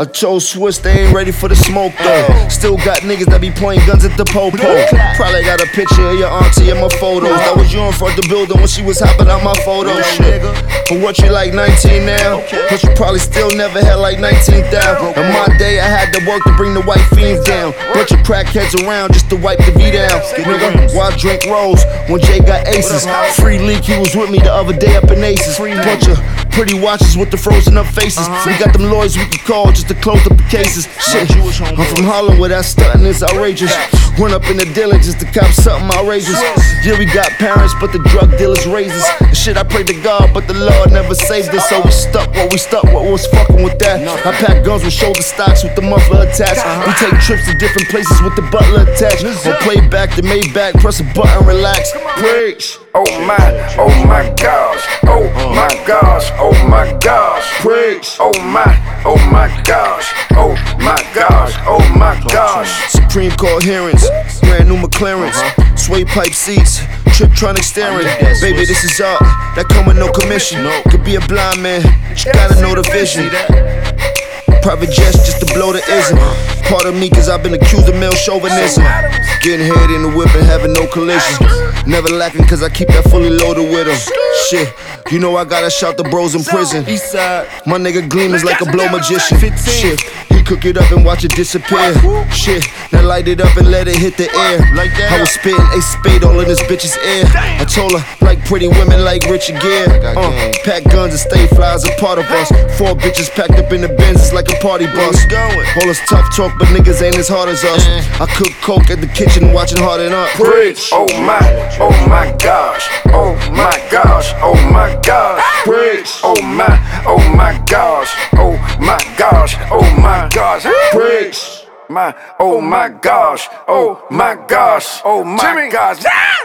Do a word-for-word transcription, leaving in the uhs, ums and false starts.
I chose Swiss, they ain't ready for the smoke though. Still got niggas that be pointing guns at the po-po. Probably got a picture of your auntie in my photos. That was you in front of the building when she was hopping out my photos. Shit. But what you like nineteen now? But you probably still never had like nineteen thousand. In my day, I had to work to bring the white fiends down. Bunch of crackheads around just to wipe the V down. Nigga, why drink Rose when Jay got aces? Free Leak, he was with me the other day up in Aces. Bunch of pretty watches with the frozen up faces. We got them lawyers we can call just to close up the cases. Shit, I'm from Harlem where that stunting is outrageous. Went up in the dealer just to cop something outrageous. Yeah, we got parents, but the drug dealers raised us. The shit, I pray to God, but the Lord never saved us. So we stuck what we stuck, what was fucking with that. I pack guns with shoulder stocks with the muffler attached. We take trips to different places with the butler attached. Or play back the Maybach, press a button, relax. Preach. Oh my, oh my gosh, oh my gosh, oh my gosh. Preach. Oh my, oh my gosh, oh my gosh, oh my gosh. Supreme Court hearings, brand new McLarens, sway pipe seats, Triptronic steering. Baby, this is art, that come with no commission. Could be a blind man, but you gotta know the vision. Private jets just to blow the ism. Part of me cause I've been accused of male chauvinism. Getting head in the whip and having no collision. Never lacking cause I keep that fully loaded with them. Shit, you know I gotta shout the bros in prison. My nigga Gleam is like a blow magician. Shit, he cook it up and watch it disappear. Shit, now light it up and let it hit the air. I was spitting a spade all in this bitch's ear. I told her, like pretty women like Richard Gere. Uh, pack guns and stay fly as a part of us. Four bitches packed up in the Benz, it's like a party bus. All this tough talk, but niggas ain't as hard as us. I cook coke at the kitchen watching Harden Up. Preach. Oh my, oh my gosh, oh my gosh, oh my gosh. Preach. Oh my, oh my gosh, oh my gosh, oh my gosh. Preach. My, oh my gosh, oh my gosh, oh my gosh.